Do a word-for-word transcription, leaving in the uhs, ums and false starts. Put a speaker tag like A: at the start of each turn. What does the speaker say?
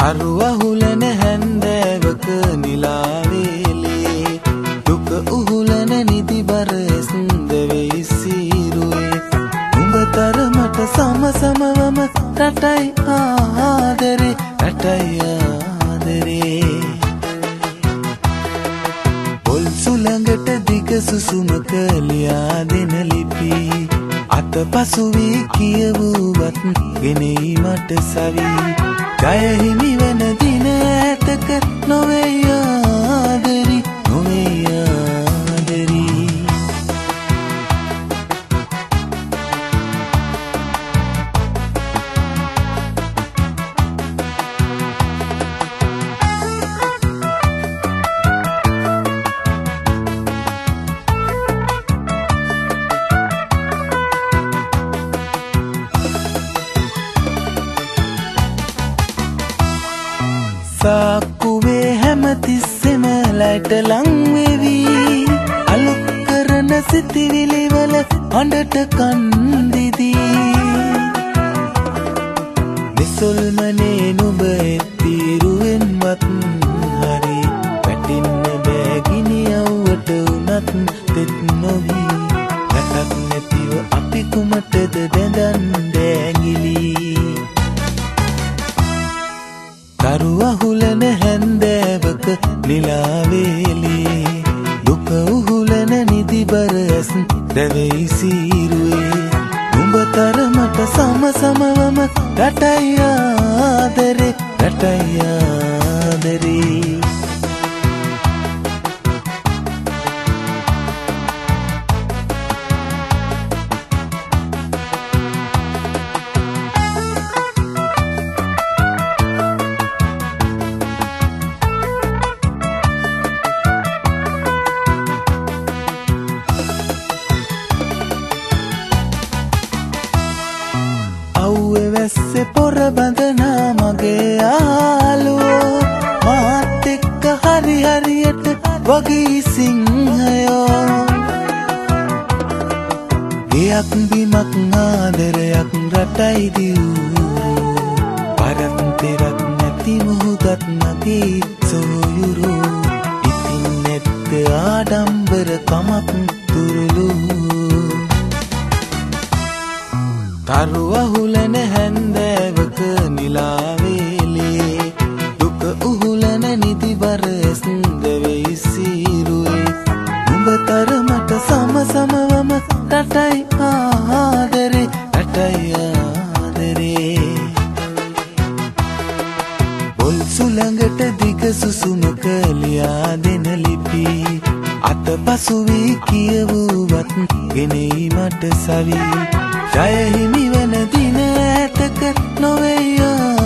A: තරුවහුලන හැන්දෑවක නිලාවේලේ දුක උහුලන නිදිබර ඇස්ද වෙයි සීරුවේ උඹ තරමට සම සමවම රටයි ආදරේ රටයි ආදරේ පොල් සුළඟට දිග සුසුමක ලියා දෙන ලිපි අතපසු වී කියවුවත් ගෙනෙයි මට සවි ජය හිමි වන දින ඇතක නොවේ ආදරි නොවේ ආදරි සාක්කුවේ හැමතිස්සෙම ලයිට ලං වෙවි අලුත් කරන සිතිවිලි වල හඬට කන් දිදී නිසල්මනේ නුඹ එතිරුවෙන්වත් හරි වැටින්න බෑ ගිනි අවුවට උනත් තෙත් නොවි රටක් නැතිව අපි කුමටද බැඳන් දෑගිලි තරුවහුලන හැන්දෑවක නිලාවේලේ දුක උහුලන නිදිබර ඇස් දැවෙයි සීරුවේ උඹ තරමට සම සමවම රටයි ආදරේ රටයි ආදරේ වැස්සේ පොර බඳනා මගේ යාළුවෝ මාත් එක්ක හරි හරියට වගේ සිංහයෝ ගයක් බිමක් ආදරයක් රටයි දියුරෝ පරත් පෙරත් නැති මුහුදත් නැති සොයුරෝ ඉතින් නැත්ත ආඩම්බර කමක් තුරුලු තරුවහුලන හැන්දෑවක නිලාවේලේ දුක උහුලන නිදිබර ඇස්ද වෙයි සීරුවේ උඹ තරමට සම සමවම රටයි ආදරේ රටයි ආදරේ පොල් සුළඟට දිග සුසුමක ලියා දෙන ලිපි අතපසු වී කියවුවත් ගෙනෙයි මට සවි ජය හිමි වන දින ඇතක නොවේ